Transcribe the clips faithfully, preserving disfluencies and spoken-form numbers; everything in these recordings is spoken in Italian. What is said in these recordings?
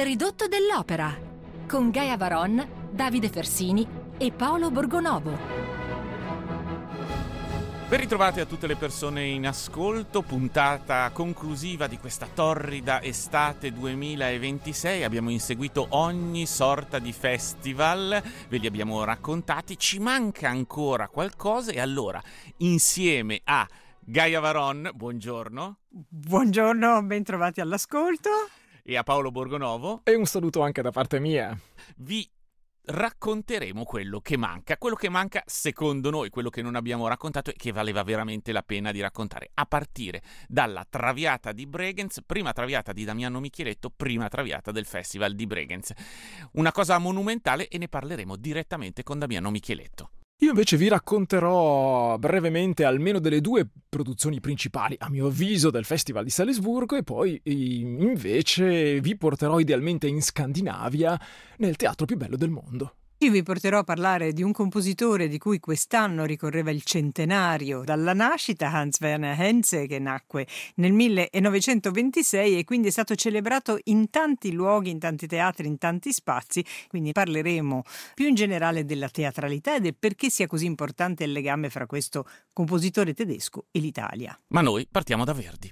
ridotto dell'opera con Gaia Varon, Davide Fersini e Paolo Borgonovo. Ben ritrovate a tutte le persone in ascolto, puntata conclusiva di questa torrida estate duemilaventisei. Abbiamo inseguito ogni sorta di festival, ve li abbiamo raccontati, ci manca ancora qualcosa e allora insieme a Gaia Varon, buongiorno. Buongiorno, ben trovati all'ascolto. E a Paolo Borgonovo. E un saluto anche da parte mia. Vi racconteremo quello che manca, quello che manca secondo noi, quello che non abbiamo raccontato e che valeva veramente la pena di raccontare, a partire dalla Traviata di Bregenz, prima Traviata di Damiano Micheletto, prima Traviata del Festival di Bregenz. Una cosa monumentale e ne parleremo direttamente con Damiano Micheletto. Io invece vi racconterò brevemente almeno delle due produzioni principali, a mio avviso, del Festival di Salisburgo e poi invece vi porterò idealmente in Scandinavia, nel teatro più bello del mondo. Io vi porterò a parlare di un compositore di cui quest'anno ricorreva il centenario dalla nascita, Hans Werner Henze, che nacque nel millenovecentoventisei e quindi è stato celebrato in tanti luoghi, in tanti teatri, in tanti spazi. Quindi parleremo più in generale della teatralità e del perché sia così importante il legame fra questo compositore tedesco e l'Italia. Ma noi partiamo da Verdi.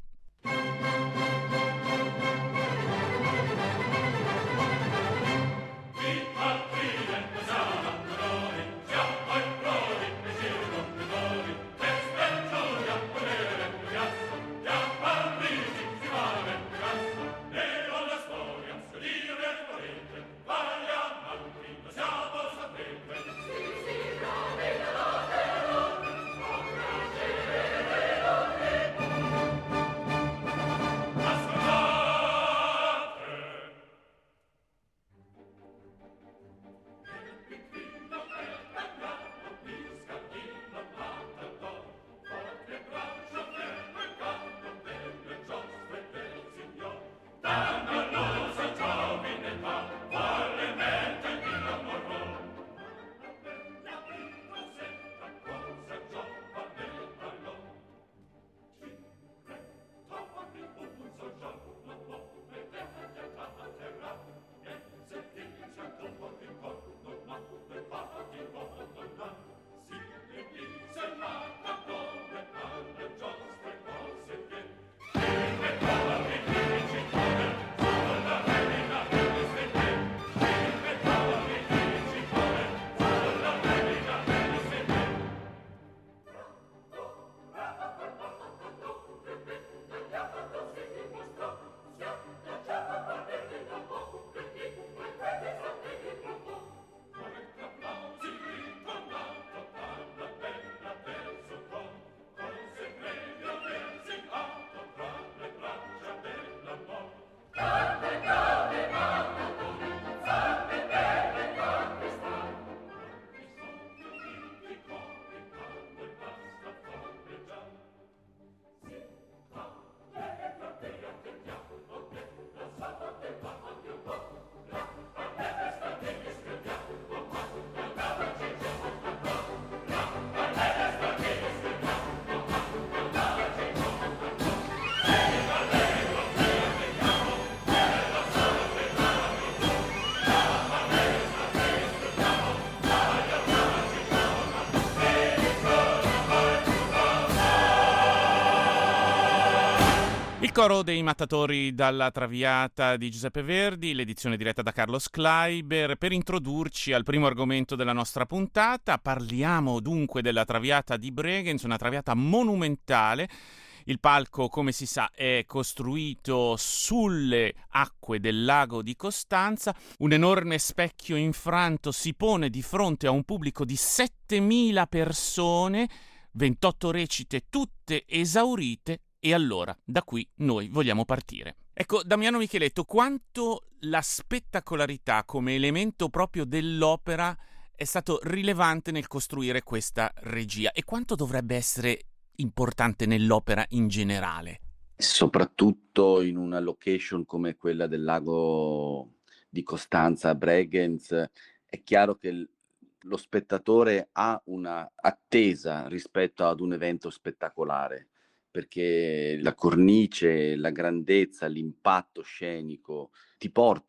Il coro dei Mattatori dalla Traviata di Giuseppe Verdi, l'edizione diretta da Carlos Kleiber. Per introdurci al primo argomento della nostra puntata, parliamo dunque della Traviata di Bregenz, una traviata monumentale. Il palco, come si sa, è costruito sulle acque del lago di Costanza. Un enorme specchio infranto si pone di fronte a un pubblico di settemila persone, ventotto recite tutte esaurite. E allora, da qui noi vogliamo partire. Ecco, Damiano Micheletto, quanto la spettacolarità come elemento proprio dell'opera è stato rilevante nel costruire questa regia e quanto dovrebbe essere importante nell'opera in generale? Soprattutto in una location come quella del lago di Costanza a Bregenz, è chiaro che il, lo spettatore ha una attesa rispetto ad un evento spettacolare, perché la cornice, la grandezza, l'impatto scenico ti porta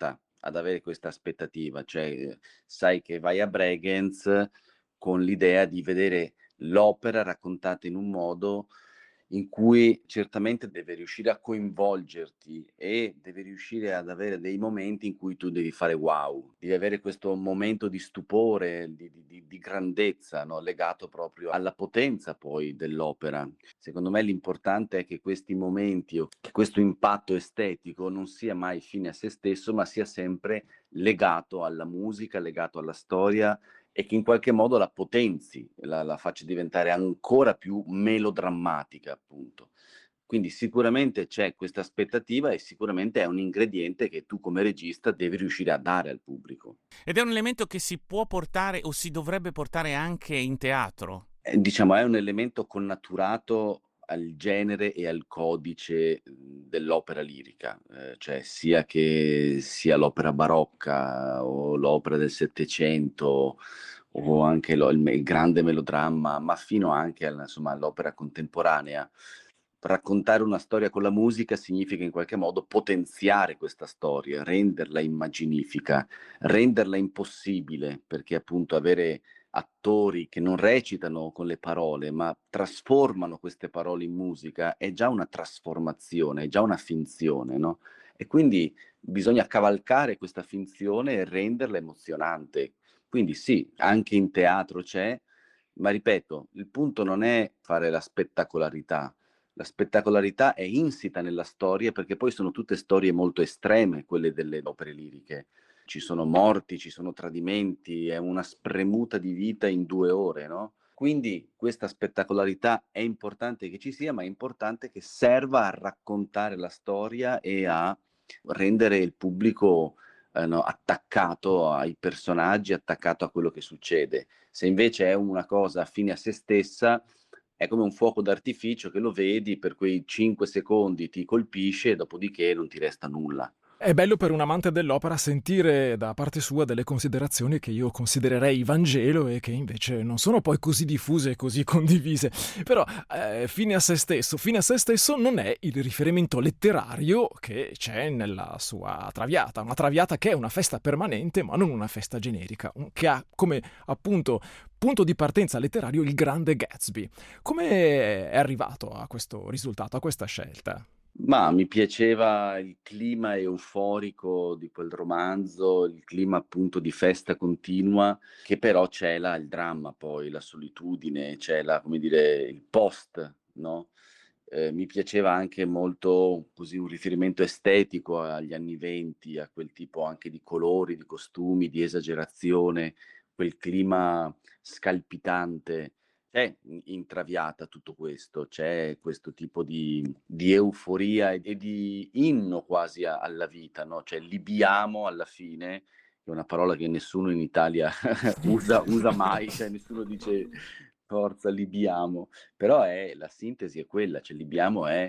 ad avere questa aspettativa, cioè eh, sai che vai a Bregenz con l'idea di vedere l'opera raccontata in un modo in cui certamente deve riuscire a coinvolgerti e devi riuscire ad avere dei momenti in cui tu devi fare wow, devi avere questo momento di stupore, di, di- di- di grandezza, no? Legato proprio alla potenza poi dell'opera. Secondo me l'importante è che questi momenti o che questo impatto estetico non sia mai fine a se stesso, ma sia sempre legato alla musica, legato alla storia e che in qualche modo la potenzi, la la faccia diventare ancora più melodrammatica, appunto. Quindi sicuramente c'è questa aspettativa e sicuramente è un ingrediente che tu come regista devi riuscire a dare al pubblico. Ed è un elemento che si può portare o si dovrebbe portare anche in teatro. Ehm, diciamo è un elemento connaturato al genere e al codice, mhmm, dell'opera lirica, ehm, cioè sia che sia l'opera barocca o l'opera del Settecento o anche lo il me il grande melodramma, ma fino anche alla insomma, all'opera contemporanea. Raccontare una storia con la musica significa in qualche modo potenziare questa storia, renderla immaginifica, renderla impossibile, perché appunto avere attori che non recitano con le parole, ma trasformano queste parole in musica, è già una trasformazione, è già una finzione, no, e quindi bisogna cavalcare questa finzione e renderla emozionante. Quindi sì, anche in teatro c'è, ma ripeto, il punto non è fare la spettacolarità. La spettacolarità è insita nella storia perché poi sono tutte storie molto estreme, quelle delle opere liriche. Ci sono morti, ci sono tradimenti, è una spremuta di vita in due ore, no, quindi questa spettacolarità è importante che ci sia, ma è importante che serva a raccontare la storia e a rendere il pubblico, ehm, no, attaccato ai personaggi, attaccato a quello che succede. Se invece è una cosa fine a se stessa, è come un fuoco d'artificio che lo vedi, per quei cinque secondi ti colpisce e dopodiché non ti resta nulla. È bello per un amante dell'opera sentire da parte sua delle considerazioni che io considererei Vangelo e che invece non sono poi così diffuse e così condivise. Però eh, fine a se stesso, fine a se stesso non è il riferimento letterario che c'è nella sua Traviata, una Traviata che è una festa permanente ma non una festa generica, un- che ha come appunto punto di partenza letterario il grande Gatsby. Come è arrivato a questo risultato, a questa scelta? Ma mi piaceva il clima euforico di quel romanzo, il clima appunto di festa continua, che però cela il dramma poi, la solitudine, cela, come dire, il post, no, ehm, mi piaceva anche molto così un riferimento estetico agli anni 'venti, a quel tipo anche di colori, di costumi, di esagerazione, quel clima scalpitante. C'è in in Traviata tutto questo, c'è questo tipo di di euforia e e di inno quasi a alla vita, no, cioè libiamo alla fine, che è una parola che nessuno in Italia usa usa mai, cioè nessuno dice: "Forza libiamo", però è la sintesi è quella, cioè libiamo è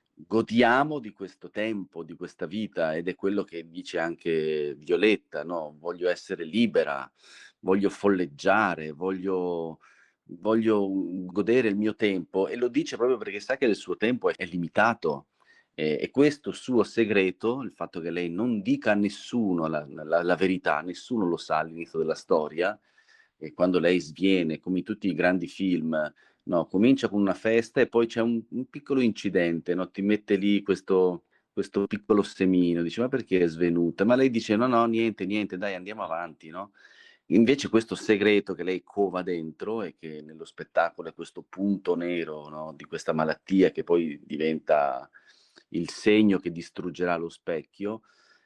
godiamo di questo tempo, di questa vita ed è quello che dice anche Violetta, no, voglio essere libera, voglio folleggiare, voglio voglio, mhmm, godere il mio tempo e lo dice proprio perché sa che il suo tempo è è limitato. E e questo suo segreto, il fatto che lei non dica a nessuno la la la verità, nessuno lo sa all'inizio della storia, e quando lei sviene, come in tutti i grandi film, no, comincia con una festa e poi c'è un un piccolo incidente, no, ti mette lì questo questo piccolo semino, dici: "Ma perché è svenuta?" Ma lei dice: "No, no, niente, niente, dai andiamo avanti", no? Invece questo segreto che lei cova dentro e che nello spettacolo è questo punto nero, no, di questa malattia che poi diventa il segno che distruggerà lo specchio,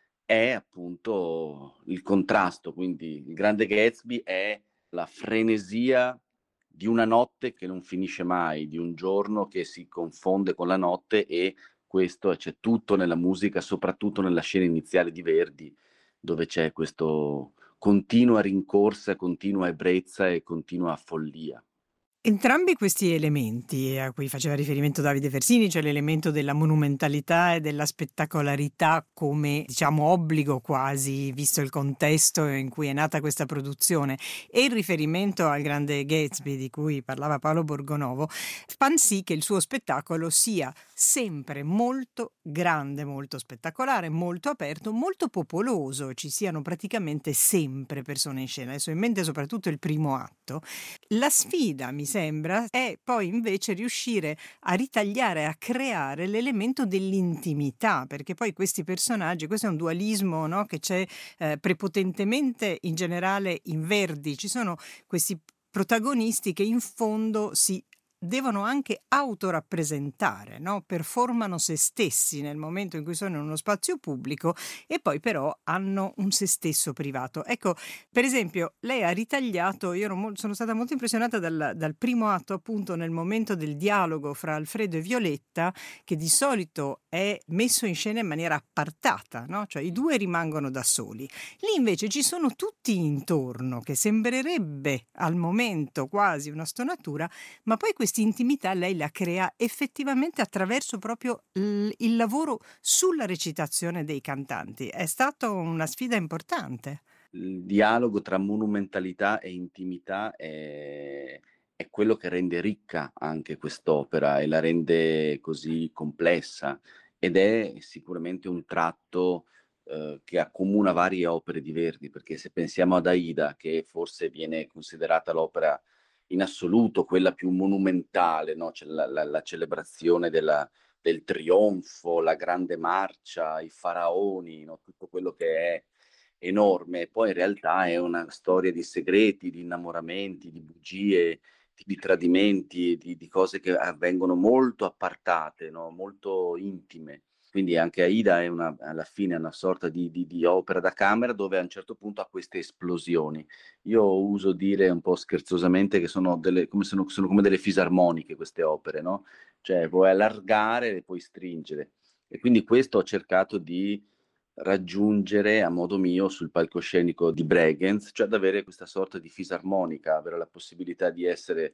è appunto il contrasto. Quindi il grande Gatsby è la frenesia di una notte che non finisce mai, di un giorno che si confonde con la notte e questo c'è tutto nella musica, soprattutto nella scena iniziale di Verdi, dove c'è questo continua rincorsa, continua ebbrezza e continua follia. Entrambi questi elementi a cui faceva riferimento Davide Fersini, cioè l'elemento della monumentalità e della spettacolarità come, diciamo, obbligo quasi, visto il contesto in cui è nata questa produzione, e il riferimento al grande Gatsby di cui parlava Paolo Borgonovo, fanno sì che il suo spettacolo sia sempre molto grande, molto spettacolare, molto aperto, molto popoloso, ci siano praticamente sempre persone in scena. Adesso ho in mente soprattutto il primo atto. La sfida, mi sembra, è poi invece riuscire a ritagliare, a creare l'elemento dell'intimità, perché poi questi personaggi, questo è un dualismo, no, che c'è eh, prepotentemente in generale in Verdi. Ci sono questi protagonisti che in fondo si devono anche autorappresentare, no? Performano se stessi nel momento in cui sono in uno spazio pubblico e poi però hanno un se stesso privato. Ecco, per esempio, lei ha ritagliato, io ero mol- sono stata molto impressionata dal, dal primo atto, appunto nel momento del dialogo fra Alfredo e Violetta, che di solito è messo in scena in maniera appartata, no? Cioè i due rimangono da soli. Lì invece ci sono tutti intorno, che sembrerebbe al momento quasi una stonatura, ma poi questa intimità lei la crea effettivamente attraverso proprio il, il lavoro sulla recitazione dei cantanti. È stata una sfida importante. Il dialogo tra monumentalità e intimità è, è quello che rende ricca anche quest'opera e la rende così complessa, ed è sicuramente un tratto eh, che accomuna varie opere di Verdi, perché se pensiamo ad Aida, che forse viene considerata l'opera in assoluto quella più monumentale, no? C'è la, la- la celebrazione della- del trionfo, la grande marcia, i faraoni, no? Tutto quello che è enorme. Poi in realtà è una storia di segreti, di innamoramenti, di bugie, di, di tradimenti, di, di cose che avvengono molto appartate, no? Molto intime. Quindi anche Aida è una, alla fine una sorta di, di- di opera da camera, dove a un certo punto ha queste esplosioni. Io uso dire un po' scherzosamente che sono, delle, come sono, sono come delle fisarmoniche queste opere, no? Cioè puoi allargare e poi stringere. E quindi questo ho cercato di raggiungere a modo mio sul palcoscenico di Bregenz, cioè ad avere questa sorta di fisarmonica, avere la possibilità di essere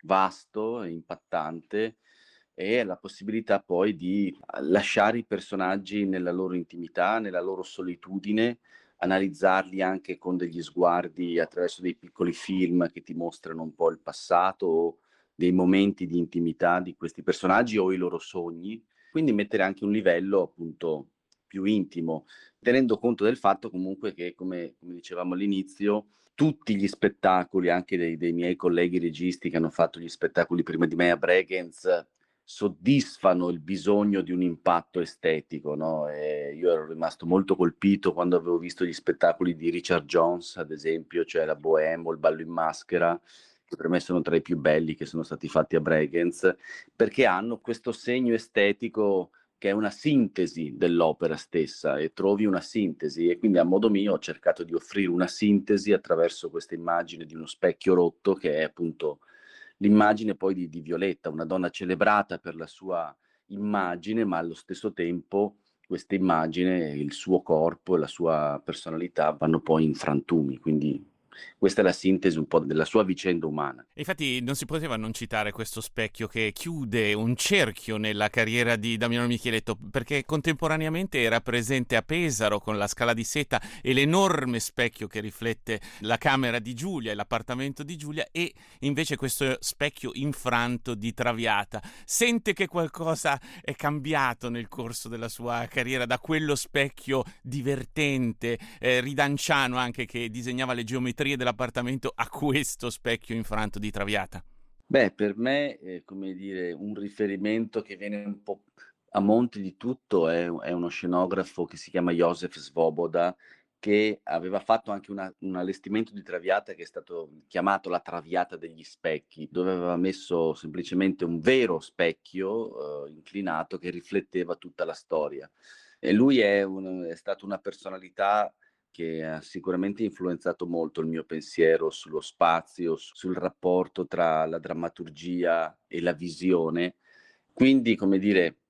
vasto e impattante, e la possibilità poi di lasciare i personaggi nella loro intimità, nella loro solitudine, analizzarli anche con degli sguardi attraverso dei piccoli film che ti mostrano un po' il passato o dei momenti di intimità di questi personaggi o i loro sogni, quindi mettere anche un livello appunto più intimo, tenendo conto del fatto comunque che, come, come dicevamo all'inizio, tutti gli spettacoli, anche dei, dei miei colleghi registi che hanno fatto gli spettacoli prima di me a Bregenz, soddisfano il bisogno di un impatto estetico, no? E io ero rimasto molto colpito quando avevo visto gli spettacoli di Richard Jones, ad esempio, cioè la Bohème o il Ballo in Maschera, che per me sono tra i più belli che sono stati fatti a Bregenz, perché hanno questo segno estetico che è una sintesi dell'opera stessa, e trovi una sintesi, e quindi a modo mio ho cercato di offrire una sintesi attraverso questa immagine di uno specchio rotto, che è appunto l'immagine poi di, di Violetta, una donna celebrata per la sua immagine, ma allo stesso tempo questa immagine, il suo corpo e la sua personalità vanno poi in frantumi, quindi questa è la sintesi un po' della sua vicenda umana. E infatti non si poteva non citare questo specchio che chiude un cerchio nella carriera di Damiano Micheletto, perché contemporaneamente era presente a Pesaro con la Scala di Seta e l'enorme specchio che riflette la camera di Giulia e l'appartamento di Giulia, e invece questo specchio infranto di Traviata. Sente che qualcosa è cambiato nel corso della sua carriera, da quello specchio divertente, eh, ridanciano anche, che disegnava le geometrie dell'appartamento, a questo specchio infranto di Traviata? Beh, per me, eh, come dire, un riferimento che viene un po' a monte di tutto è, è uno scenografo che si chiama Josef Svoboda, che aveva fatto anche una- un allestimento di Traviata che è stato chiamato la Traviata degli specchi, dove aveva messo semplicemente un vero specchio, eh, inclinato, che rifletteva tutta la storia. E lui è, un- è stato una personalità che ha sicuramente influenzato molto il mio pensiero sullo spazio, su- sul rapporto tra la drammaturgia e la visione. Quindi, come dire,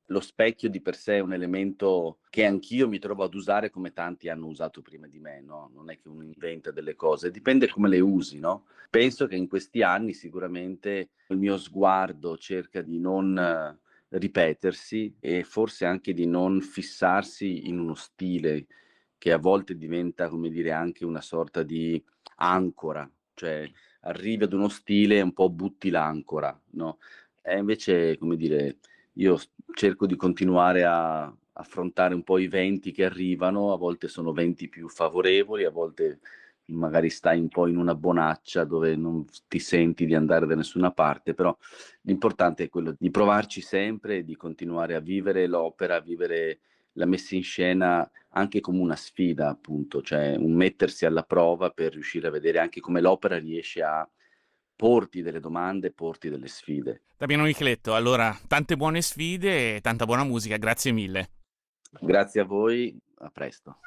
lo specchio di per sé è un elemento che anch'io mi trovo ad usare come tanti hanno usato prima di me, no? Non è che uno inventa delle cose, dipende come le usi, no? Penso che in questi anni sicuramente il mio sguardo cerca di non eh, ripetersi e forse anche di non fissarsi in uno stile che a volte diventa, come dire, anche una sorta di ancora, cioè arrivi ad uno stile e un po' butti l'ancora, no? E invece, come dire, io s- cerco di continuare a affrontare un po' i venti che arrivano, a volte sono venti più favorevoli, a volte magari stai un po' in una bonaccia dove non ti senti di andare da nessuna parte, però l'importante è quello di provarci sempre, di continuare a vivere l'opera, a vivere la messa in scena anche come una sfida, appunto, cioè un mettersi alla prova per riuscire a vedere anche come l'opera riesce a porti delle domande, porti delle sfide. Damiano Micheletto, allora, tante buone sfide e tanta buona musica, grazie mille. Grazie a voi, a presto.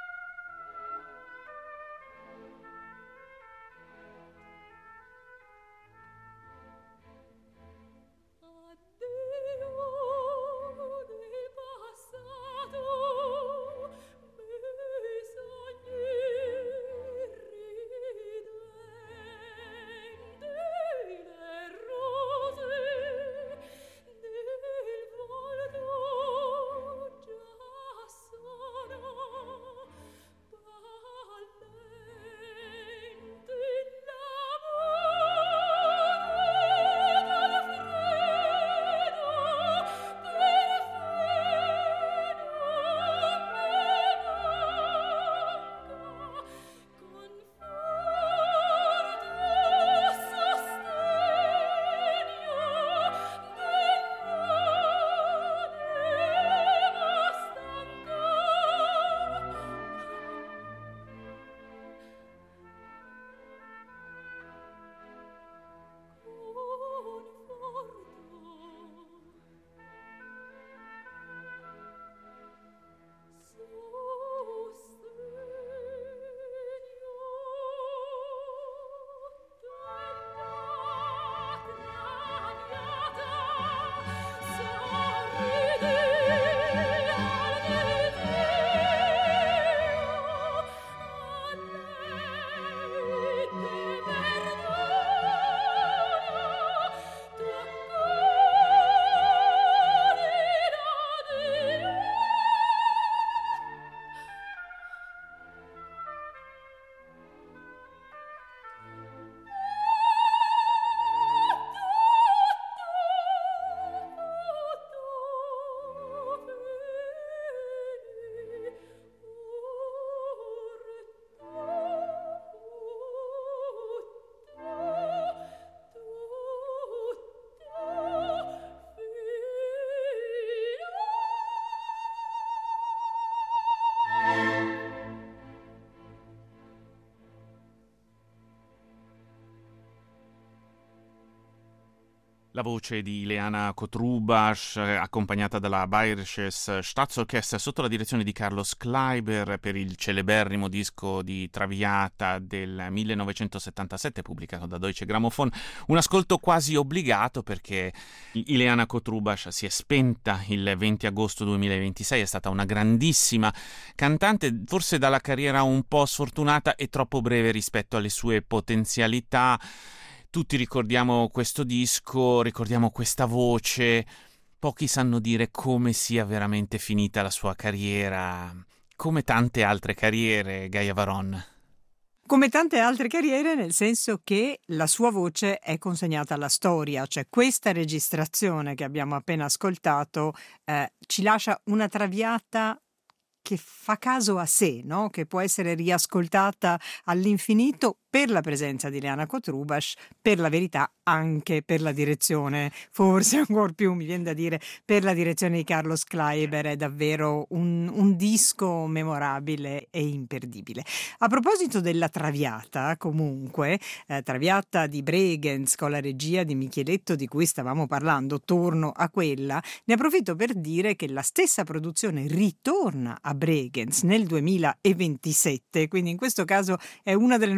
La voce di Ileana Kotrubash, eh, accompagnata dalla Bayerisches Staatsorchester sotto la direzione di Carlos Kleiber per il celeberrimo disco di Traviata del millenovecentosettantasette pubblicato da Deutsche Grammophon. Un ascolto quasi obbligato perché Ileana Kotrubash si è spenta il venti agosto duemilaventisei, è stata una grandissima cantante, forse dalla carriera un po' sfortunata e troppo breve rispetto alle sue potenzialità. Tutti ricordiamo questo disco, ricordiamo questa voce, pochi sanno dire come sia veramente finita la sua carriera, come tante altre carriere, Gaia Varon. Come tante altre carriere, nel senso che la sua voce è consegnata alla storia, cioè questa registrazione che abbiamo appena ascoltato eh, ci lascia una Traviata che fa caso a sé, no? Che può essere riascoltata all'infinito per la presenza di Ileana Kotrubash, per la verità anche per la direzione, forse ancora più mi viene da dire per la direzione di Carlos Kleiber. È davvero un, un disco memorabile e imperdibile. A proposito della Traviata, comunque, eh, Traviata di Bregenz con la regia di Micheletto di cui stavamo parlando, torno a quella, ne approfitto per dire che la stessa produzione ritorna a Bregenz nel duemilaventisette, quindi in questo caso è una delle nostre recensioni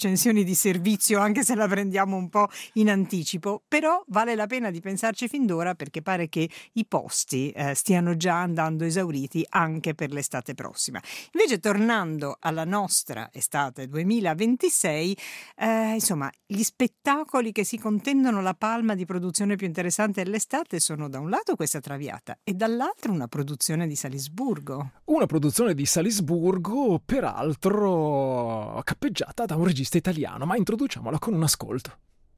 recensioni di servizio, anche se la prendiamo un po' in anticipo, però vale la pena di pensarci fin d'ora, perché pare che i posti eh, stiano già andando esauriti anche per l'estate prossima. Invece, tornando alla nostra estate duemilaventisei, eh, insomma, gli spettacoli che si contendono la palma di produzione più interessante dell'estate sono da un lato questa Traviata e dall'altro una produzione di Salisburgo. Una produzione di Salisburgo, peraltro cappeggiata da un regista italiano, ma introduciamola con un ascolto.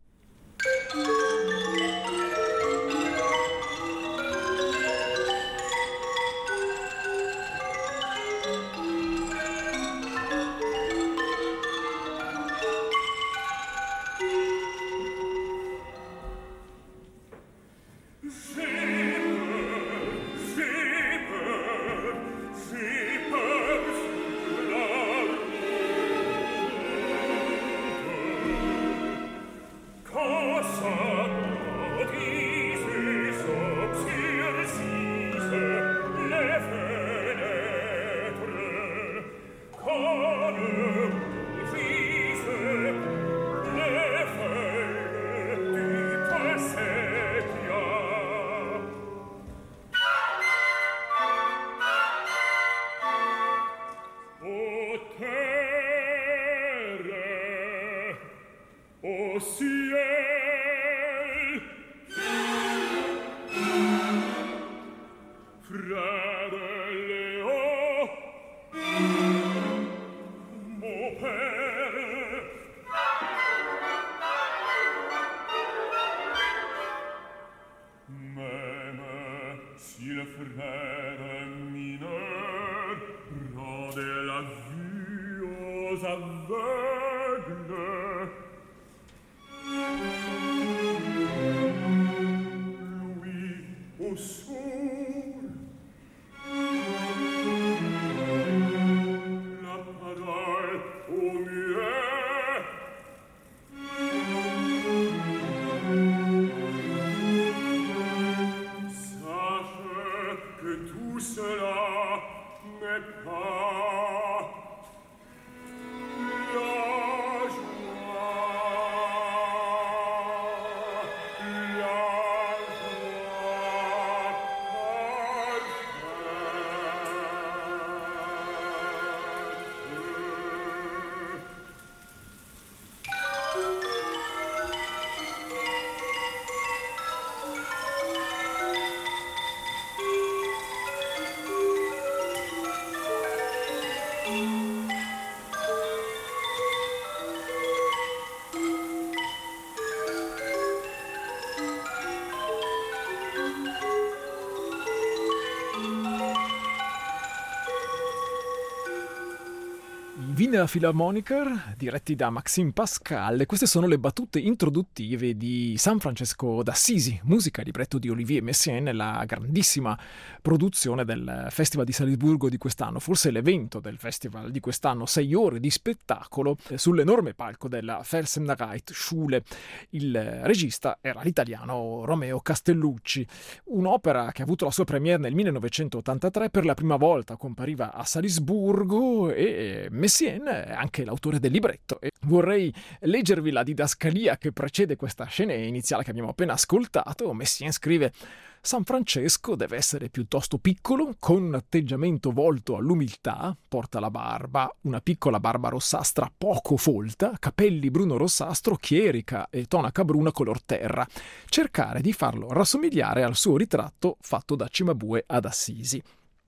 Wiener Philharmoniker, diretti da Maxime Pascal, e queste sono le battute introduttive di San Francesco d'Assisi, musica e libretto di Olivier Messiaen, la grandissima produzione del Festival di Salisburgo di quest'anno, forse l'evento del festival di quest'anno, sei ore di spettacolo sull'enorme palco della Felsenreitschule. Il regista era l'italiano Romeo Castellucci, un'opera che ha avuto la sua premiere nel millenovecentottantatré, per la prima volta compariva a Salisburgo e Messiaen è anche l'autore del libretto, e vorrei leggervi la didascalia che precede questa scena iniziale che abbiamo appena ascoltato. Messiaen scrive: San Francesco deve essere piuttosto piccolo, con un atteggiamento volto all'umiltà, porta la barba, una piccola barba rossastra poco folta, capelli bruno-rossastro, chierica e tonaca bruna color terra. Cercare di farlo rassomigliare al suo ritratto fatto da Cimabue ad Assisi.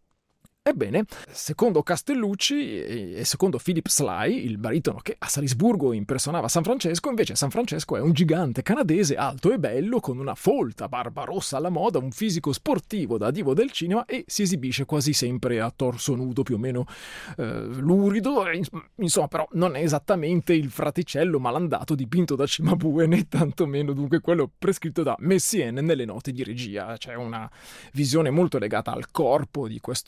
Ebbene, secondo Castellucci e secondo Philip Sly, il baritono che a Salisburgo impersonava San Francesco, invece San Francesco è un gigante canadese alto e bello, con una folta barba rossa alla moda, un fisico sportivo da divo del cinema, e si esibisce quasi sempre a torso nudo, più o meno eh, lurido. Insomma, però non è esattamente il fraticello malandato dipinto da Cimabue, né tantomeno dunque quello prescritto da Messiaen nelle note di regia. C'è una visione molto legata al corpo di questo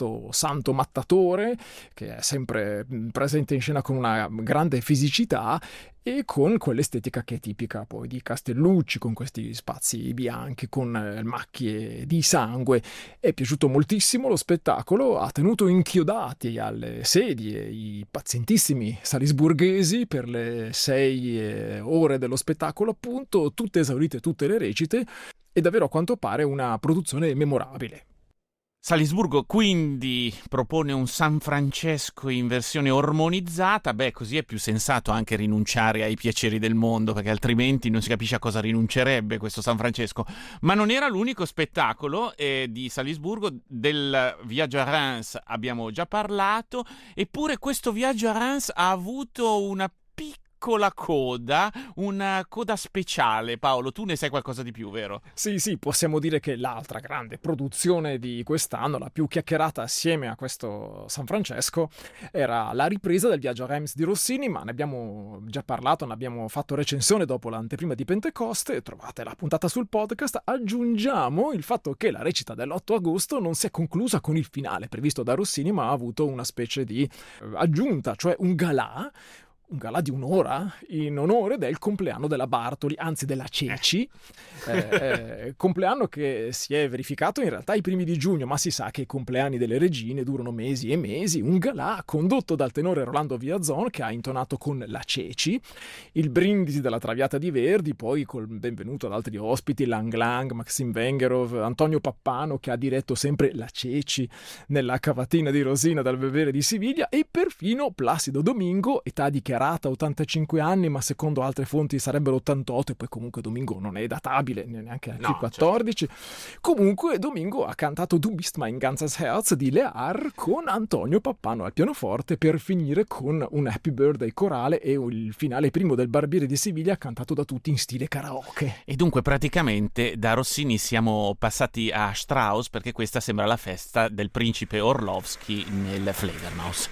santo mattatore, che è sempre presente in scena con una grande fisicità e con quell'estetica che è tipica poi di Castellucci, con questi spazi bianchi, con eh, macchie di sangue. È piaciuto moltissimo lo spettacolo, ha tenuto inchiodati alle sedie i pazientissimi salisburghesi per le sei eh, ore dello spettacolo, appunto, tutte esaurite, tutte le recite, e davvero a quanto pare una produzione memorabile. Salisburgo quindi propone un San Francesco in versione ormonizzata. Beh, così è più sensato anche rinunciare ai piaceri del mondo, perché altrimenti non si capisce a cosa rinuncerebbe questo San Francesco. Ma non era l'unico spettacolo eh, di Salisburgo. Del viaggio a Reims abbiamo già parlato, eppure questo viaggio a Reims ha avuto una piccola con la coda, una coda speciale. Paolo, tu ne sai qualcosa di più, vero? Sì, sì, possiamo dire che l'altra grande produzione di quest'anno, la più chiacchierata assieme a questo San Francesco, era la ripresa del viaggio a Reims di Rossini, ma ne abbiamo già parlato, ne abbiamo fatto recensione dopo l'anteprima di Pentecoste, trovate la puntata sul podcast. Aggiungiamo il fatto che la recita dell'otto agosto non si è conclusa con il finale previsto da Rossini, ma ha avuto una specie di aggiunta, cioè un galà, un galà di un'ora in onore del compleanno della Bartoli, anzi della Ceci, eh, eh, compleanno che si è verificato in realtà i primi di giugno, ma si sa che i compleanni delle regine durano mesi e mesi. Un galà condotto dal tenore Rolando Villazon, che ha intonato con la Ceci il brindisi della Traviata di Verdi, poi col benvenuto ad altri ospiti, Lang Lang, Maxim Vengerov, Antonio Pappano, che ha diretto sempre la Ceci nella cavatina di Rosina dal Bevere di Siviglia, e perfino Placido Domingo, età dichiarata ottantacinque anni, ma secondo altre fonti sarebbero ottantotto, e poi comunque Domingo non è databile neanche al no, quattordici. Certo. Comunque Domingo ha cantato Du bist mein ganzes Herz di Lear con Antonio Pappano al pianoforte, per finire con un Happy Birthday corale e il finale primo del Barbiere di Siviglia cantato da tutti in stile karaoke. E dunque praticamente da Rossini siamo passati a Strauss, perché questa sembra la festa del principe Orlovsky nel Fledermaus.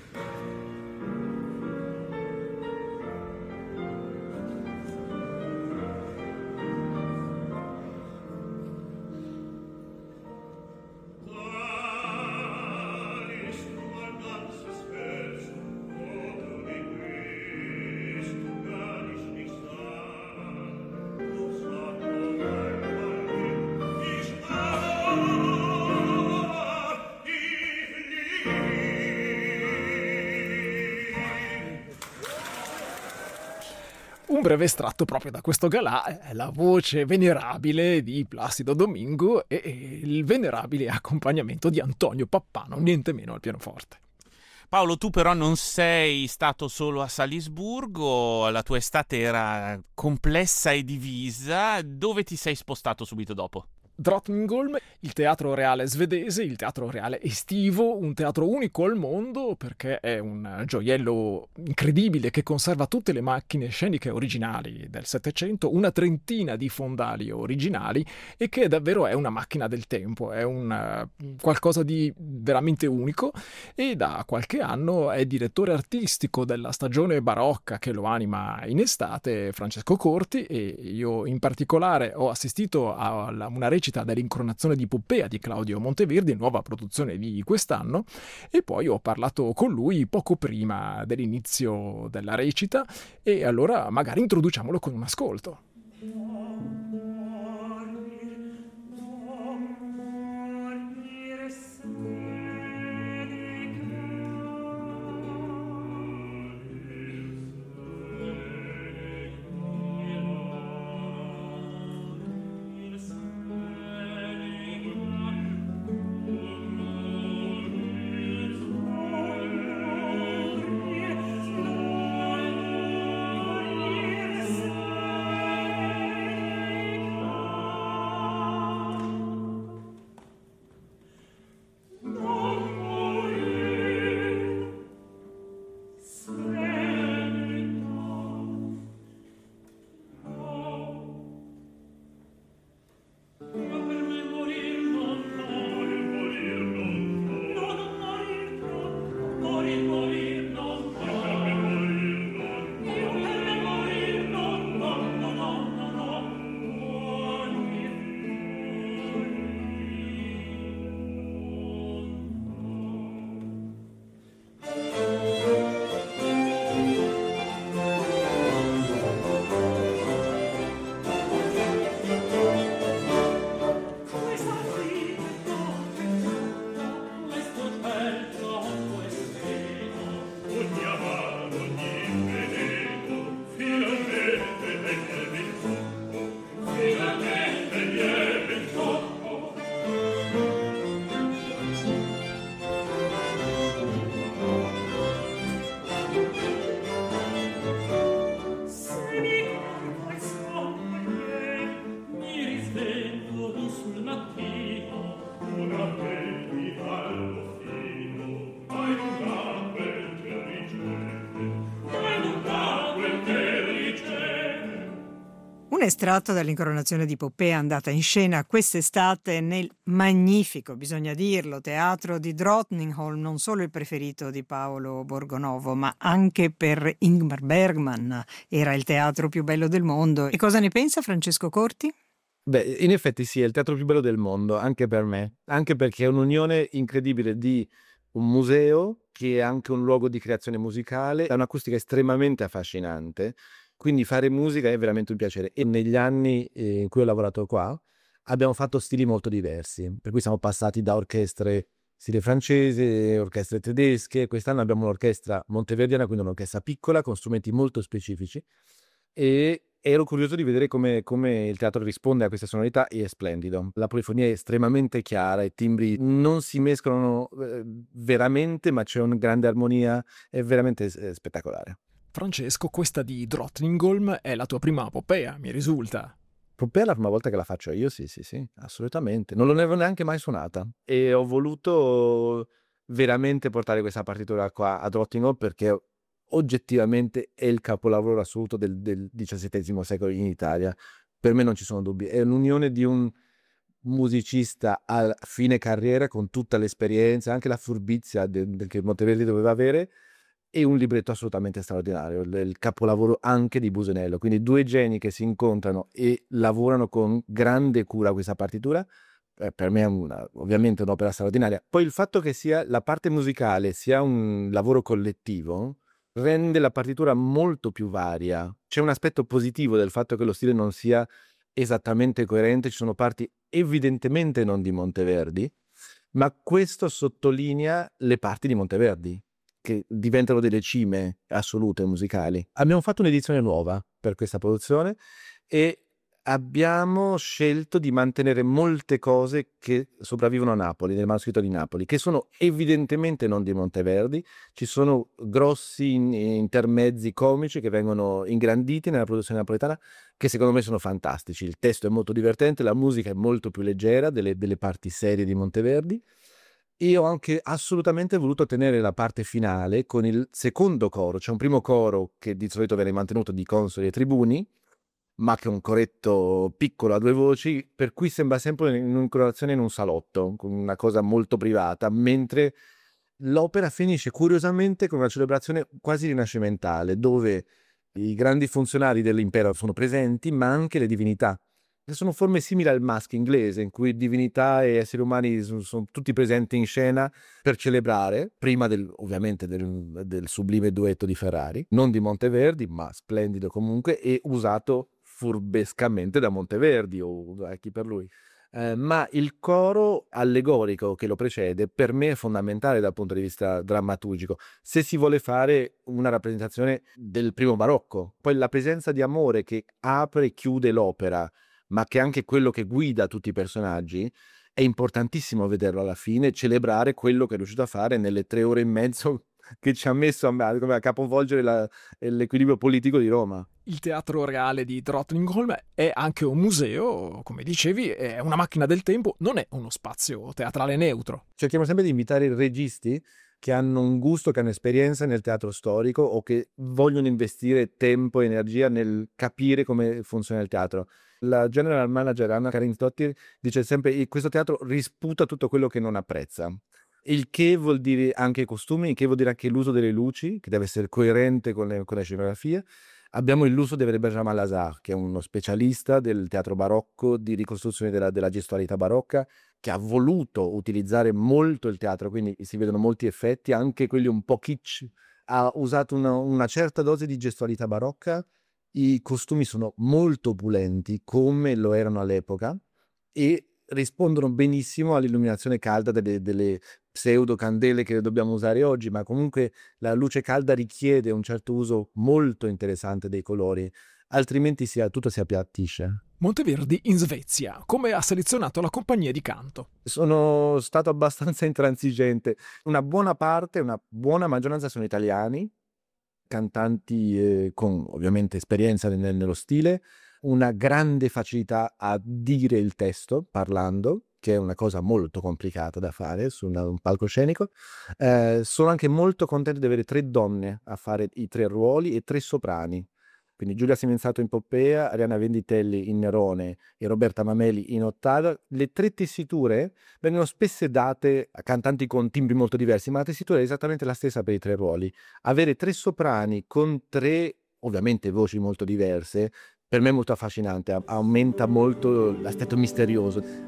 Un breve estratto proprio da questo galà è la voce venerabile di Placido Domingo e il venerabile accompagnamento di Antonio Pappano, niente meno al pianoforte. Paolo, tu però non sei stato solo a Salisburgo, la tua estate era complessa e divisa. Dove ti sei spostato subito dopo? Drottningholm, il teatro reale svedese, il teatro reale estivo, un teatro unico al mondo perché è un gioiello incredibile che conserva tutte le macchine sceniche originali del Settecento, una trentina di fondali originali, e che davvero è una macchina del tempo, è un qualcosa di veramente unico. E da qualche anno è direttore artistico della stagione barocca che lo anima in estate Francesco Corti, e io in particolare ho assistito a una recita dell'Incoronazione di Poppea di Claudio Monteverdi, nuova produzione di quest'anno, e poi ho parlato con lui poco prima dell'inizio della recita, e allora magari introduciamolo con un ascolto. estratto dall'Incoronazione di Poppea, andata in scena quest'estate nel magnifico, bisogna dirlo, teatro di Drottningholm, non solo il preferito di Paolo Borgonovo, ma anche per Ingmar Bergman. Era il teatro più bello del mondo. E cosa ne pensa Francesco Corti? Beh, in effetti sì, è il teatro più bello del mondo, anche per me, anche perché è un'unione incredibile di un museo che è anche un luogo di creazione musicale, ha un'acustica estremamente affascinante, quindi fare musica è veramente un piacere. E negli anni eh, in cui ho lavorato qua abbiamo fatto stili molto diversi, per cui siamo passati da orchestre stile francese, orchestre tedesche. Quest'anno abbiamo un'orchestra monteverdiana, quindi un'orchestra piccola con strumenti molto specifici, e ero curioso di vedere come, come il teatro risponde a queste sonorità, e è splendido. La polifonia è estremamente chiara, i timbri non si mescolano eh, veramente, ma c'è una grande armonia, è veramente eh, spettacolare. Francesco, questa di Drottningholm è la tua prima Poppea, mi risulta. Poppea è la prima volta che la faccio io, sì, sì, sì, assolutamente. Non l'avevo neanche mai suonata e ho voluto veramente portare questa partitura qua a Drottningholm perché oggettivamente è il capolavoro assoluto del, del diciassettesimo secolo in Italia. Per me non ci sono dubbi. È l'unione di un musicista a fine carriera con tutta l'esperienza, anche la furbizia de, de, che Monteverdi doveva avere, e un libretto assolutamente straordinario, il, il capolavoro anche di Busenello. Quindi due geni che si incontrano e lavorano con grande cura questa partitura. Eh, per me è una, ovviamente un'opera straordinaria. Poi il fatto che sia la parte musicale sia un lavoro collettivo rende la partitura molto più varia. C'è un aspetto positivo del fatto che lo stile non sia esattamente coerente, ci sono parti evidentemente non di Monteverdi, ma questo sottolinea le parti di Monteverdi, che diventano delle cime assolute musicali. Abbiamo fatto un'edizione nuova per questa produzione e abbiamo scelto di mantenere molte cose che sopravvivono a Napoli, nel manoscritto di Napoli, che sono evidentemente non di Monteverdi. Ci sono grossi intermezzi comici che vengono ingranditi nella produzione napoletana, che secondo me sono fantastici. Il testo è molto divertente, la musica è molto più leggera delle, delle parti serie di Monteverdi. E ho anche assolutamente voluto tenere la parte finale con il secondo coro. C'è un primo coro che di solito viene mantenuto di consoli e tribuni, ma che è un coretto piccolo a due voci, per cui sembra sempre un'incoronazione in un salotto, con una cosa molto privata, mentre l'opera finisce curiosamente con una celebrazione quasi rinascimentale, dove i grandi funzionari dell'impero sono presenti, ma anche le divinità. Sono forme simili al masque inglese, in cui divinità e esseri umani sono, sono tutti presenti in scena per celebrare, prima del, ovviamente del, del sublime duetto di Ferrari, non di Monteverdi, ma splendido comunque, e usato furbescamente da Monteverdi o da chi per lui. Eh, ma il coro allegorico che lo precede per me è fondamentale dal punto di vista drammaturgico, se si vuole fare una rappresentazione del primo barocco. Poi la presenza di amore che apre e chiude l'opera, ma che è anche quello che guida tutti i personaggi, è importantissimo vederlo alla fine, celebrare quello che è riuscito a fare nelle tre ore e mezzo che ci ha messo a, a capovolgere la, l'equilibrio politico di Roma. Il Teatro Reale di Drottningholm è anche un museo, come dicevi, è una macchina del tempo, non è uno spazio teatrale neutro. Cerchiamo sempre di invitare i registi che hanno un gusto, che hanno esperienza nel teatro storico o che vogliono investire tempo e energia nel capire come funziona il teatro. La general manager Anna Karinsdottir dice sempre che questo teatro risputa tutto quello che non apprezza. Il che vuol dire anche i costumi, il che vuol dire anche l'uso delle luci, che deve essere coerente con, le, con la scenografia. Abbiamo illuso di avere Benjamin Lazare, che è uno specialista del teatro barocco, di ricostruzione della, della gestualità barocca, che ha voluto utilizzare molto il teatro, quindi si vedono molti effetti, anche quelli un po' kitsch. Ha usato una, una certa dose di gestualità barocca, i costumi sono molto opulenti, come lo erano all'epoca, e rispondono benissimo all'illuminazione calda delle, delle pseudo candele che dobbiamo usare oggi, ma comunque la luce calda richiede un certo uso molto interessante dei colori, altrimenti si, tutto si appiattisce. Monteverdi in Svezia, come ha selezionato la compagnia di canto? Sono stato abbastanza intransigente. Una buona parte, una buona maggioranza sono italiani, cantanti eh, con ovviamente esperienza nel, nello stile, una grande facilità a dire il testo parlando, che è una cosa molto complicata da fare su una, un palcoscenico. Eh, sono anche molto contento di avere tre donne a fare i tre ruoli e tre soprani. Quindi Giulia Simenzato in Poppea, Arianna Venditelli in Nerone e Roberta Mameli in Ottava. Le tre tessiture vengono spesso date a cantanti con timbri molto diversi, ma la tessitura è esattamente la stessa per i tre ruoli. Avere tre soprani con tre, ovviamente, voci molto diverse, per me è molto affascinante, aumenta molto l'aspetto misterioso.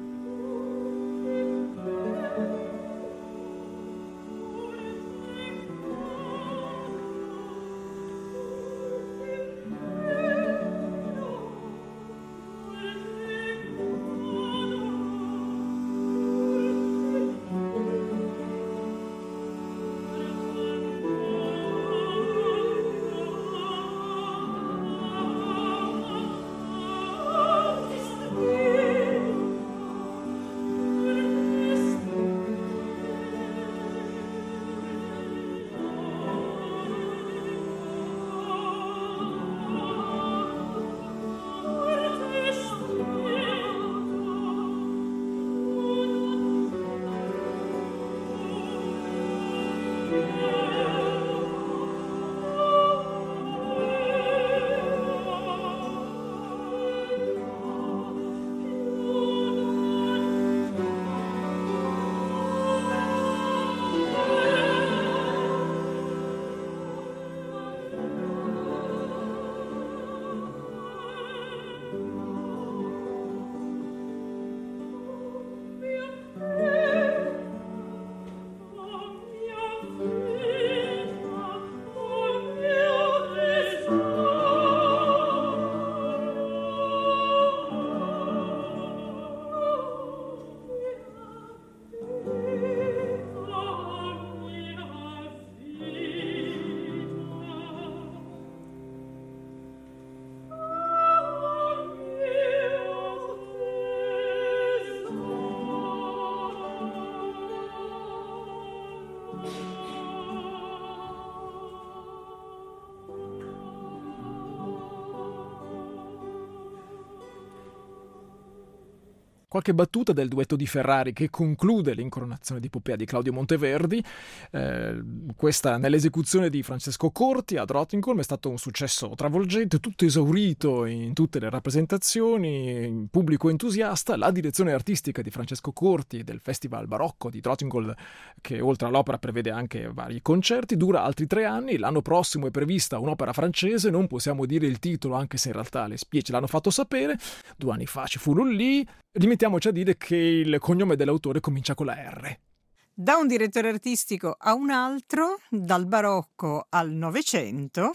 Qualche battuta del duetto di Ferrari che conclude l'incoronazione di Poppea di Claudio Monteverdi. Eh, questa nell'esecuzione di Francesco Corti a Drottningholm è stato un successo travolgente, tutto esaurito in tutte le rappresentazioni, pubblico entusiasta. La direzione artistica di Francesco Corti del Festival Barocco di Drottningholm, che oltre all'opera prevede anche vari concerti, dura altri tre anni. L'anno prossimo è prevista un'opera francese, non possiamo dire il titolo anche se in realtà le spie ce l'hanno fatto sapere. Due anni fa ci fu Lully. Limitiamoci a dire che il cognome dell'autore comincia con la R. Da un direttore artistico a un altro, dal barocco al Novecento,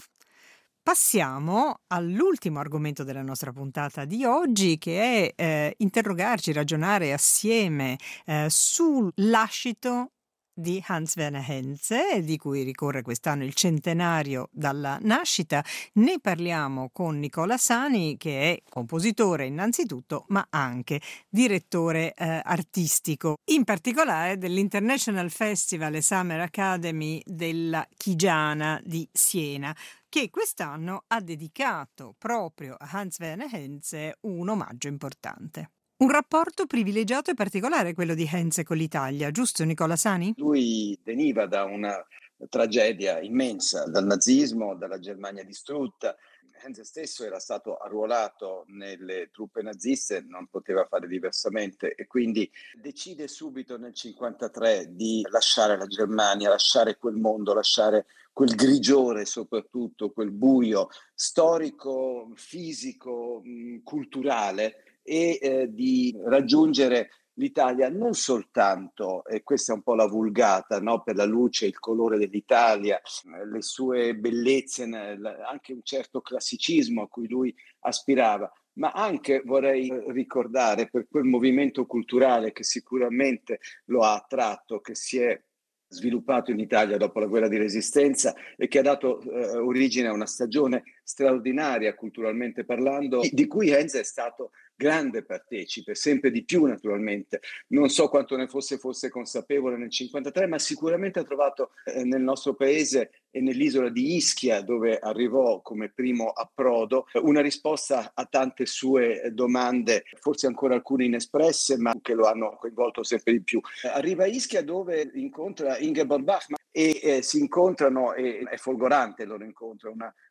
passiamo all'ultimo argomento della nostra puntata di oggi, che è eh, interrogarci, ragionare assieme eh, sul lascito di Hans Werner Henze, di cui ricorre quest'anno il centenario dalla nascita. Ne parliamo con Nicola Sani, che è compositore innanzitutto, ma anche direttore eh, artistico, in particolare dell'International Festival e Summer Academy della Chigiana di Siena, che quest'anno ha dedicato proprio a Hans Werner Henze un omaggio importante. Un rapporto privilegiato e particolare quello di Henze con l'Italia, giusto Nicola Sani? Lui veniva da una tragedia immensa, dal nazismo, dalla Germania distrutta. Henze stesso era stato arruolato nelle truppe naziste, non poteva fare diversamente e quindi decide subito nel cinquantatré di lasciare la Germania, lasciare quel mondo, lasciare quel grigiore soprattutto, quel buio storico, fisico, mh, culturale, e eh, di raggiungere l'Italia non soltanto, e questa è un po' la vulgata, no? Per la luce, il colore dell'Italia, le sue bellezze, anche un certo classicismo a cui lui aspirava, ma anche vorrei ricordare per quel movimento culturale che sicuramente lo ha attratto, che si è sviluppato in Italia dopo la guerra di resistenza e che ha dato eh, origine a una stagione straordinaria culturalmente parlando, di cui Henze è stato grande partecipe, sempre di più naturalmente. Non so quanto ne fosse fosse consapevole nel cinquantatré, ma sicuramente ha trovato eh, nel nostro paese e nell'isola di Ischia, dove arrivò come primo approdo, una risposta a tante sue domande, forse ancora alcune inespresse, ma che lo hanno coinvolto sempre di più. Arriva a Ischia dove incontra Ingeborg Bachmann e eh, si incontrano, e è folgorante il loro incontro, una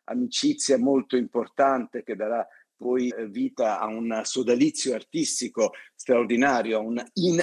amicizia molto importante che darà poi vita a un sodalizio artistico straordinario, un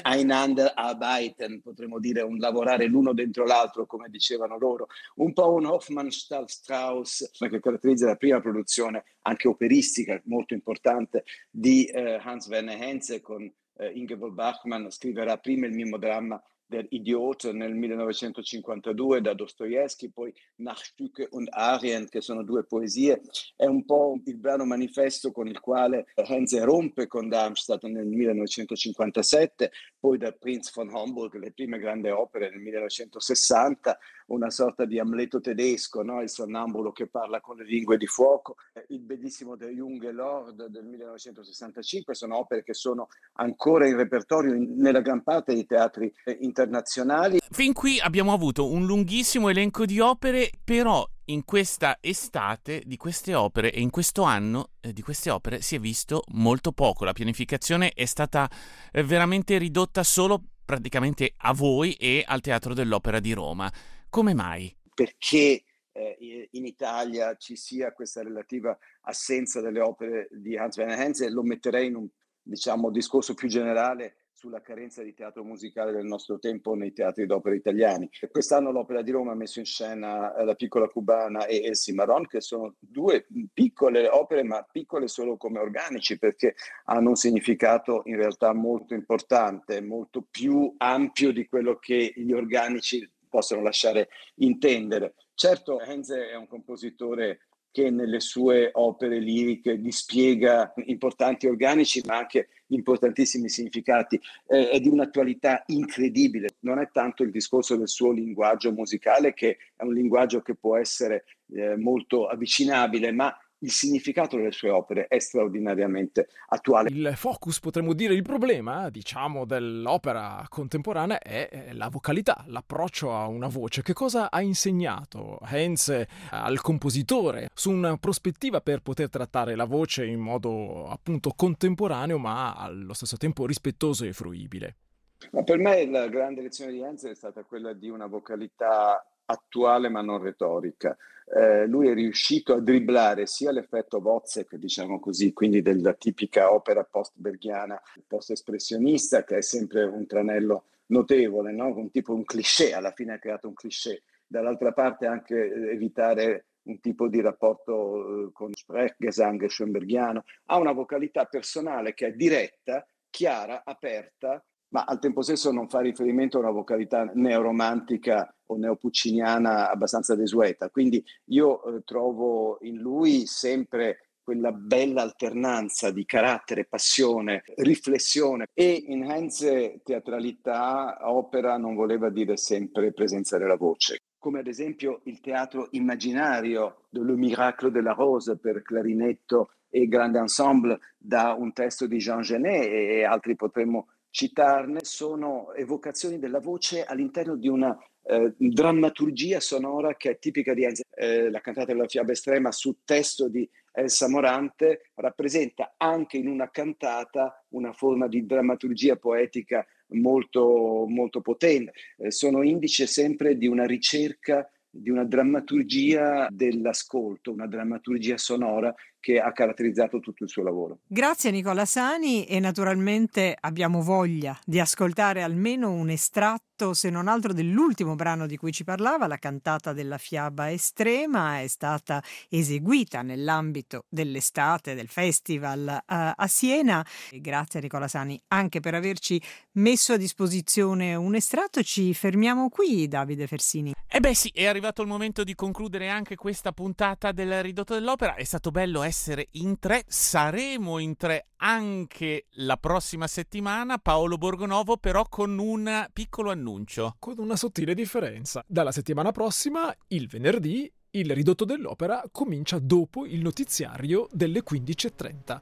Ineinanderarbeiten, potremmo dire un lavorare l'uno dentro l'altro, come dicevano loro, un po' un Hofmannsthal-Strauss che caratterizza la prima produzione anche operistica molto importante di eh, Hans Werner Henze con eh, Ingeborg Bachmann. Scriverà prima il mimodramma Der Idiot nel millenovecentocinquantadue da Dostoevsky, poi Nachstücke und Arien, che sono due poesie. È un po' il brano manifesto con il quale Henze rompe con Darmstadt nel millenovecentocinquantasette, poi da Prinz von Homburg, le prime grandi opere nel millenovecentosessanta, una sorta di Amleto tedesco, no? Il sonnambulo che parla con le lingue di fuoco, il bellissimo Der Junge Lord del millenovecentosessantacinque, sono opere che sono ancora in repertorio in, nella gran parte dei teatri eh, internazionali. Fin qui abbiamo avuto un lunghissimo elenco di opere, però in questa estate di queste opere e in questo anno eh, di queste opere si è visto molto poco. La pianificazione è stata eh, veramente ridotta solo praticamente a voi e al Teatro dell'Opera di Roma. Come mai? Perché eh, in Italia ci sia questa relativa assenza delle opere di Hans Werner Henze, lo metterei in un, diciamo, discorso più generale sulla carenza di teatro musicale del nostro tempo nei teatri d'opera italiani. Quest'anno l'Opera di Roma ha messo in scena La piccola cubana e El Cimarrón, che sono due piccole opere, ma piccole solo come organici, perché hanno un significato in realtà molto importante, molto più ampio di quello che gli organici possono lasciare intendere. Certo, Henze è un compositore che nelle sue opere liriche dispiega importanti organici, ma anche importantissimi significati. Eh, è di un'attualità incredibile. Non è tanto il discorso del suo linguaggio musicale, che è un linguaggio che può essere eh, molto avvicinabile, ma il significato delle sue opere è straordinariamente attuale. Il focus, potremmo dire, il problema, diciamo, dell'opera contemporanea è la vocalità, l'approccio a una voce. Che cosa ha insegnato Henze al compositore su una prospettiva per poter trattare la voce in modo appunto contemporaneo, ma allo stesso tempo rispettoso e fruibile? Ma per me la grande lezione di Henze è stata quella di una vocalità attuale ma non retorica. Eh, lui è riuscito a dribblare sia l'effetto Wozzeck, diciamo così, quindi della tipica opera post-berghiana, post-espressionista, che è sempre un tranello notevole, no? Un tipo, un cliché, alla fine ha creato un cliché. Dall'altra parte anche evitare un tipo di rapporto eh, con Sprechgesang schoenbergiano. Ha una vocalità personale che è diretta, chiara, aperta, ma al tempo stesso non fa riferimento a una vocalità neoromantica o neopucciniana abbastanza desueta. Quindi io eh, trovo in lui sempre quella bella alternanza di carattere, passione, riflessione. E in Henze teatralità, opera non voleva dire sempre presenza della voce. Come ad esempio il teatro immaginario de Le Miracle de la Rose per clarinetto e grande ensemble da un testo di Jean Genet, e altri potremmo citarne, sono evocazioni della voce all'interno di una eh, drammaturgia sonora che è tipica di Henze. Eh, la cantata della fiaba estrema su testo di Elsa Morante rappresenta anche in una cantata una forma di drammaturgia poetica molto, molto potente. Eh, sono indice sempre di una ricerca, di una drammaturgia dell'ascolto, una drammaturgia sonora che ha caratterizzato tutto il suo lavoro. Grazie Nicola Sani, e naturalmente abbiamo voglia di ascoltare almeno un estratto, se non altro, dell'ultimo brano di cui ci parlava. La cantata della fiaba estrema è stata eseguita nell'ambito dell'estate del festival a, a Siena. E grazie a Nicola Sani anche per averci messo a disposizione un estratto. Ci fermiamo qui, Davide Fersini. Eh beh sì, è arrivato il momento di concludere anche questa puntata del Ridotto dell'Opera. È stato bello essere in tre, saremo in tre anche la prossima settimana. Paolo Borgonovo però con un piccolo annuncio. Con una sottile differenza. Dalla settimana prossima, il venerdì, il Ridotto dell'Opera comincia dopo il notiziario delle quindici e trenta.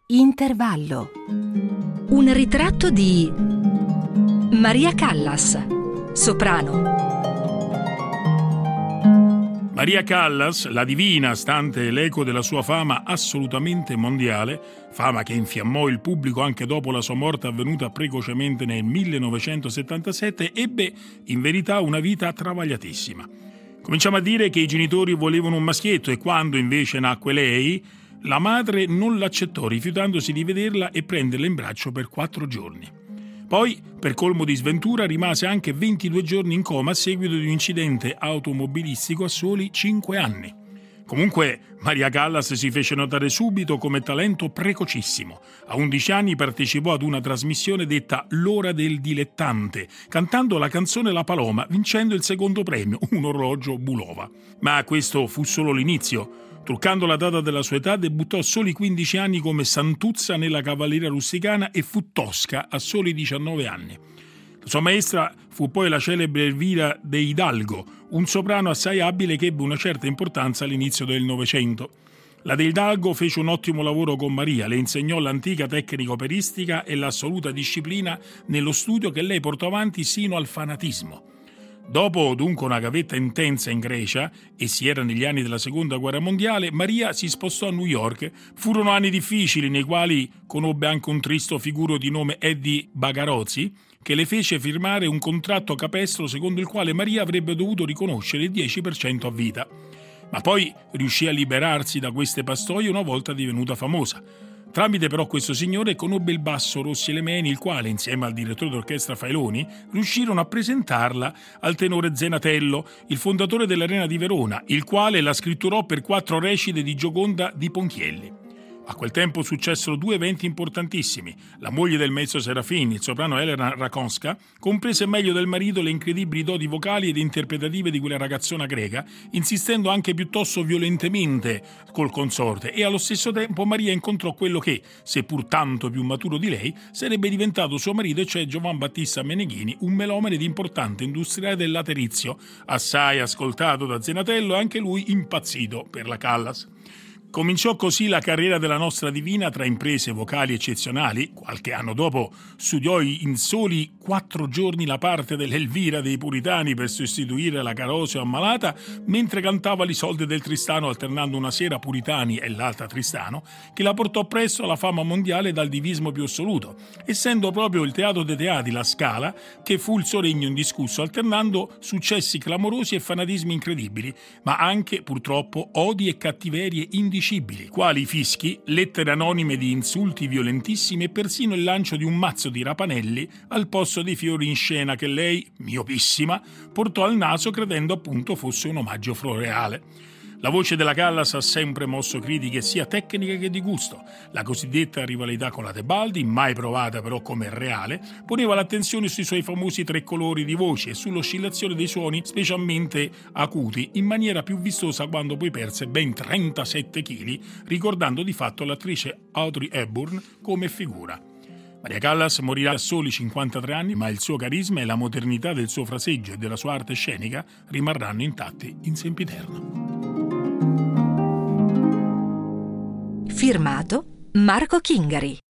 Intervallo. Un ritratto di Maria Callas, soprano. Maria Callas, la divina, stante l'eco della sua fama assolutamente mondiale, fama che infiammò il pubblico anche dopo la sua morte avvenuta precocemente nel millenovecentosettantasette, ebbe in verità una vita travagliatissima. Cominciamo a dire che i genitori volevano un maschietto e quando invece nacque lei, la madre non l'accettò, rifiutandosi di vederla e prenderla in braccio per quattro giorni. Poi, per colmo di sventura, rimase anche ventidue giorni in coma a seguito di un incidente automobilistico a soli cinque anni. Comunque, Maria Callas si fece notare subito come talento precocissimo. A undici anni partecipò ad una trasmissione detta L'ora del dilettante, cantando la canzone La Paloma, vincendo il secondo premio, un orologio Bulova. Ma questo fu solo l'inizio. Truccando la data della sua età, debuttò a soli quindici anni come Santuzza nella Cavalleria Rusticana e fu Tosca a soli diciannove anni. La sua maestra fu poi la celebre Elvira de Hidalgo, un soprano assai abile che ebbe una certa importanza all'inizio del Novecento. La de Hidalgo fece un ottimo lavoro con Maria, le insegnò l'antica tecnica operistica e l'assoluta disciplina nello studio che lei portò avanti sino al fanatismo. Dopo dunque una gavetta intensa in Grecia, e si era negli anni della Seconda Guerra Mondiale, Maria si spostò a New York. Furono anni difficili nei quali conobbe anche un tristo figuro di nome Eddie Bagarozzi, che le fece firmare un contratto capestro secondo il quale Maria avrebbe dovuto riconoscere il dieci per cento a vita. Ma poi riuscì a liberarsi da queste pastoie una volta divenuta famosa. Tramite però questo signore conobbe il basso Rossi Elemeni, il quale, insieme al direttore d'orchestra Failoni, riuscirono a presentarla al tenore Zenatello, il fondatore dell'Arena di Verona, il quale la scritturò per quattro recite di Gioconda di Ponchielli. A quel tempo successero due eventi importantissimi. La moglie del maestro Serafin, il soprano Elena Rakonska, comprese meglio del marito le incredibili doti vocali ed interpretative di quella ragazzona greca, insistendo anche piuttosto violentemente col consorte, e allo stesso tempo Maria incontrò quello che, seppur tanto più maturo di lei, sarebbe diventato suo marito, e cioè Giovan Battista Meneghini, un melomane di importante industriale del laterizio, assai ascoltato da Zenatello e anche lui impazzito per la Callas. Cominciò così la carriera della nostra divina tra imprese vocali eccezionali. Qualche anno dopo studiò in soli quattro giorni la parte dell'Elvira dei Puritani per sostituire la Carosio ammalata, mentre cantava l'Isolde del Tristano, alternando una sera Puritani e l'altra Tristano, che la portò presto alla fama mondiale dal divismo più assoluto, essendo proprio il Teatro dei Teatri, la Scala, che fu il suo regno indiscusso, alternando successi clamorosi e fanatismi incredibili, ma anche, purtroppo, odi e cattiverie indicibili, quali fischi, lettere anonime di insulti violentissimi e persino il lancio di un mazzo di rapanelli al posto dei fiori in scena che lei, miopissima, portò al naso credendo appunto fosse un omaggio floreale. La voce della Callas ha sempre mosso critiche sia tecniche che di gusto. La cosiddetta rivalità con la Tebaldi, mai provata però come reale, poneva l'attenzione sui suoi famosi tre colori di voce e sull'oscillazione dei suoni specialmente acuti, in maniera più vistosa quando poi perse ben trentasette chili, ricordando di fatto l'attrice Audrey Hepburn come figura. Maria Callas morirà a soli cinquantatré anni, ma il suo carisma e la modernità del suo fraseggio e della sua arte scenica rimarranno intatti in sempiterno. Firmato Marco Chingari.